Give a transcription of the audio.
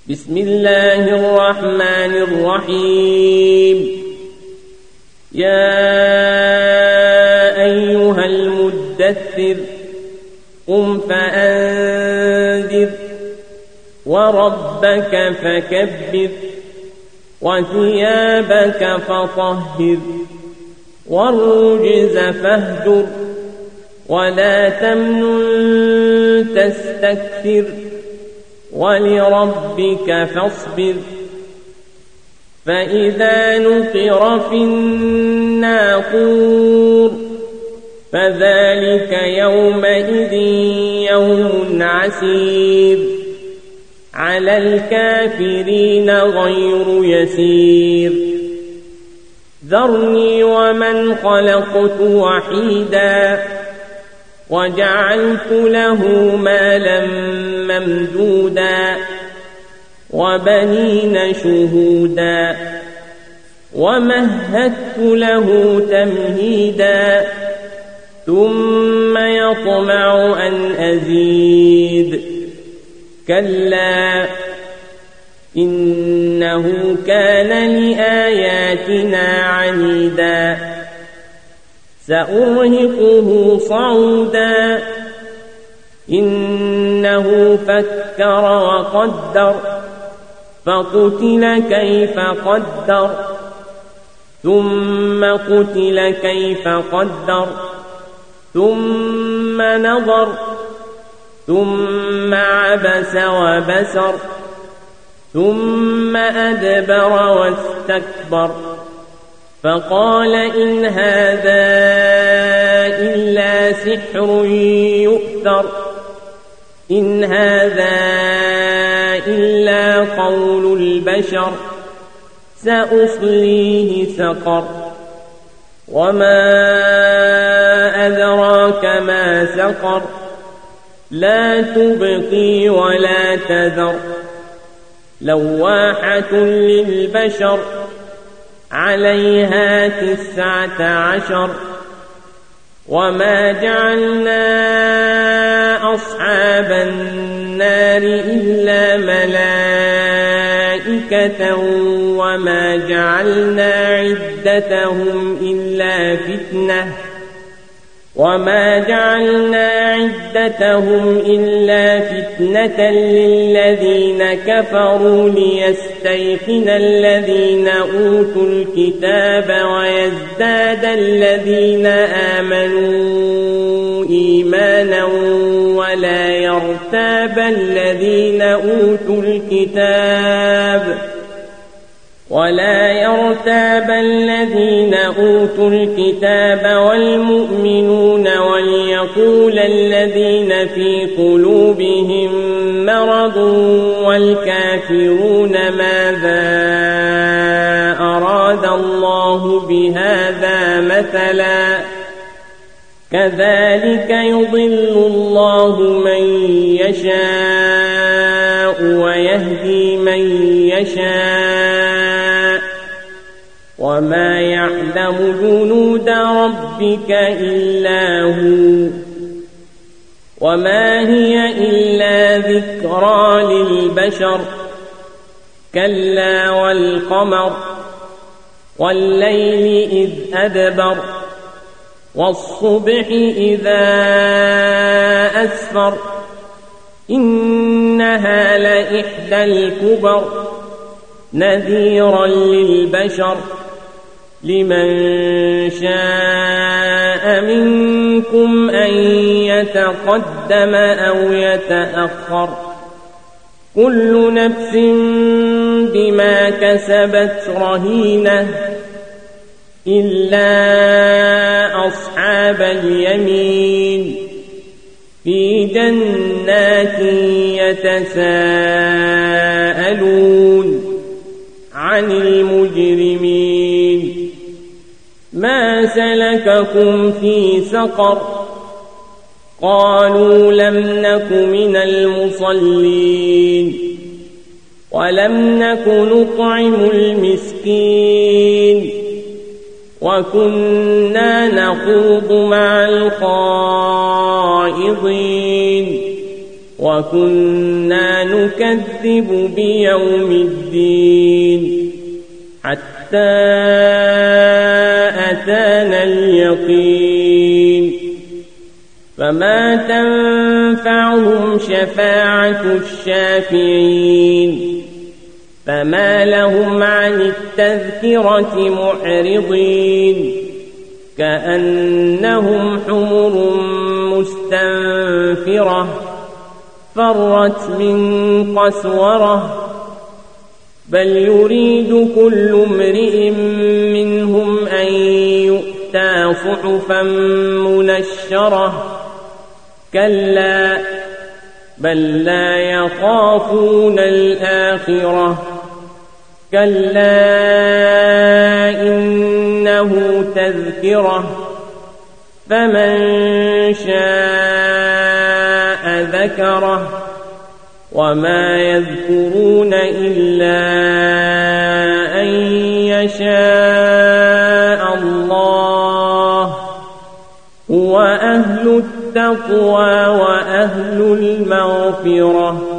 بسم الله الرحمن الرحيم يا أيها المدثر قم فأنذر وربك فكبر وثيابك فطهر والرجز فاهجر ولا تمنن تستكثر ولربك فاصبر فإذا نقر في الناقور فذلك يومئذ يوم عسير على الكافرين غير يسير ذرني ومن خلقت وحيدا وجعلت له مالا ممدودا وبنين شهودا ومهدت له تمهيدا ثم يطمع أن أزيد كلا إنه كان لآياتنا عنيدا سأرهقه صعودا إنه فكر وقدر فقتل كيف قدر ثم قتل كيف قدر ثم نظر ثم عبس وبسر ثم أدبر واستكبر فقال إن هذا إلا سحر يؤثر إن هذا إلا قول البشر سأصليه سقر وما أدراك ما سقر لا تبقي ولا تذر لواحة للبشر عليها 19 وما جعلنا أصحاب النار إلا ملائكة وما جعلنا عدتهم إلا فتنة للذين كفروا ليستيقن الذين أوتوا الكتاب ويزداد الذين آمنوا إيمانا ولا يرتاب الذين أوتوا الكتاب والمؤمنون وليقول الذين في قلوبهم مرض والكافرون ماذا أراد الله بهذا مثلا كذلك يضل الله من يشاء ويهدي من يشاء وما يعلم جنود ربك إلا هو وما هي إلا ذكرى للبشر كلا والقمر والليل إذ أدبر والصبح إذا أسفر إنها لإحدى الكبر نذيرا للبشر لمن شاء منكم أن يتقدم أو يتأخر كل نفس بما كسبت رهينة إلا أصحاب اليمين في جنات يتساءلون عن المجرمين ما سلككم في سقر قالوا لم نك من المصلين ولم نك نطعم المسكين وكنا نخوض مع الخائضين وكنا نكذب بيوم الدين حتى أتانا اليقين فما تنفعهم شفاعة الشافعين فما لهم عن التذكرة معرضين كأنهم حمر مستنفرة فرت من قسورة بل يريد كل امرئ منهم أن يؤتى صحفا منشرة كلا بل لا يخافون الآخرة كلا إنه تذكرة فمن شاء ذكره وما يذكرون إلا أن يشاء الله هو أهل التقوى وأهل المغفرة